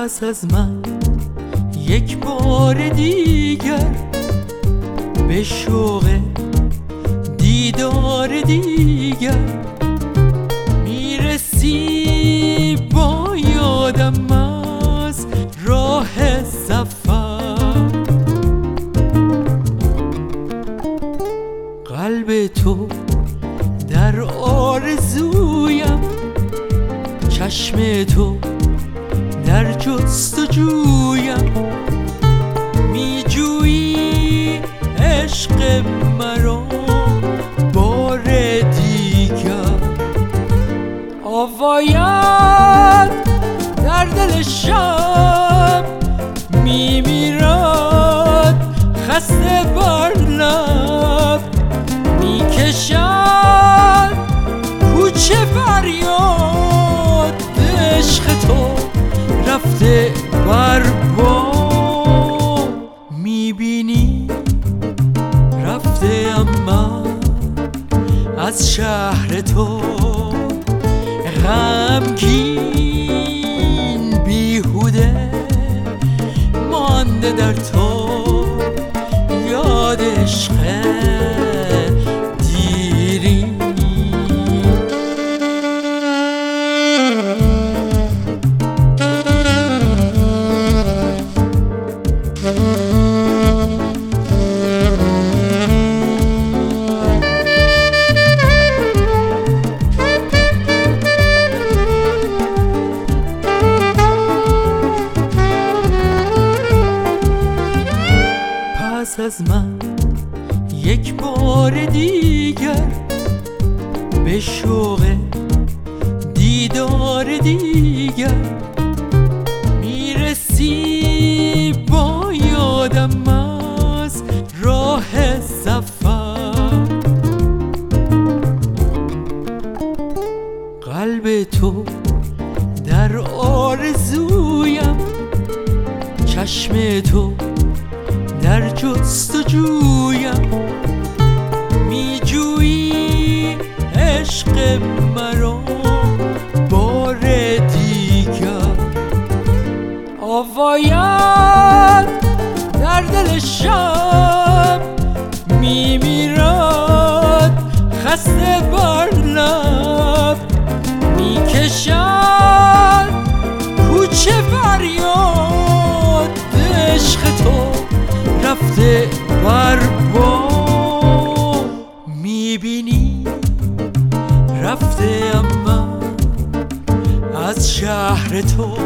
پس از من یک بار دیگر به شوق دیدار دیگر میرسی با یادم از راه سفر. قلب تو در آرزویم، چشم تو در جستجویم، میجویی عشق مرا بار دیگر. آواید در دل شب میمیرد خسته بر لب، میکشد کوچه فریاد عشق تو رفته بر بام. میبینی رفته اما از شهر تو غمگین بیهوده مانده در تو یاد عشق دیری. پس از من یک بار دیگر به شوق دیدار دیگر میرسی با یادم از راه سفر. قلب تو در آرزویم، چشم تو در جستجویم، میجویی عشق مرا بار دیگر. آواید در دل شب میمیرد خسته بر لب، میکشد کوچه فریاد عشق تو رفته بر بام. میبینی رفته اما از شهر تو